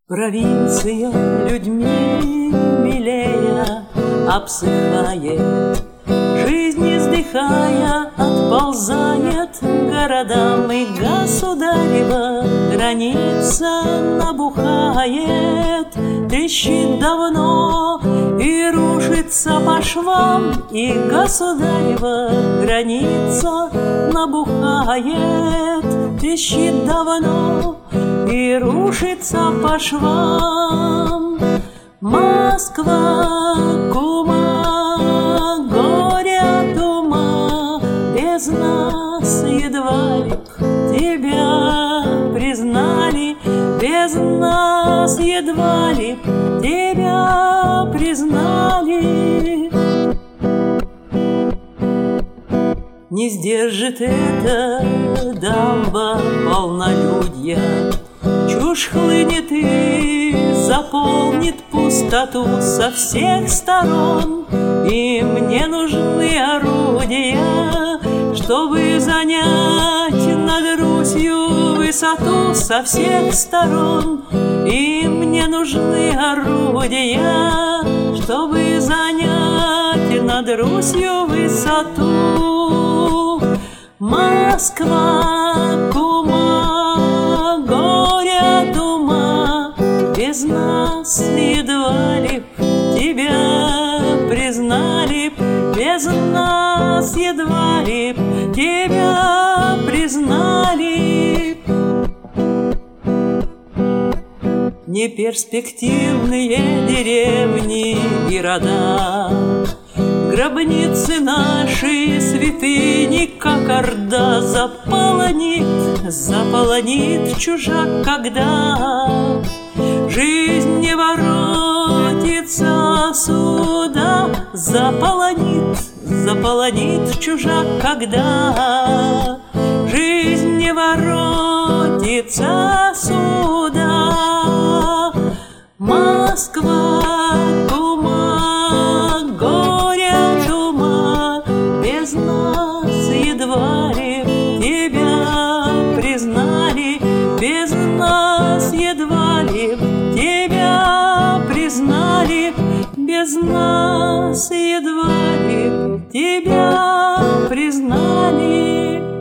Провинция людьми милее обсыхает, жизнь издыхая отползает к городам, и государева граница набухает, трещит давно и рушится по швам, и государева граница набухает, трещит давно и рушится по швам. Москва, кума, горе от ума, без нас едва ли тебя признали, без нас едва ли тебя признали. Не сдержит это дамба полнолюдья, чушь хлынет и заполнит пустоту со всех сторон, и мне нужны орудия, чтобы занять над Русью высоту со всех сторон, и мне нужны орудия, чтобы занять над Русью высоту. Москва, кума, горе от ума, без нас едва ли тебя признали, без нас едва ли тебя признали. Неперспективные деревни и рода, гробницы наши, святыни, как орда, заполонит чужак, когда жизнь не воротится сюда, заполонит чужак, когда жизнь не воротится сюда. Москва, кума, горе от ума, без нас едва ли тебя признали, без нас едва ли тебя признали, без нас едва ли тебя признали.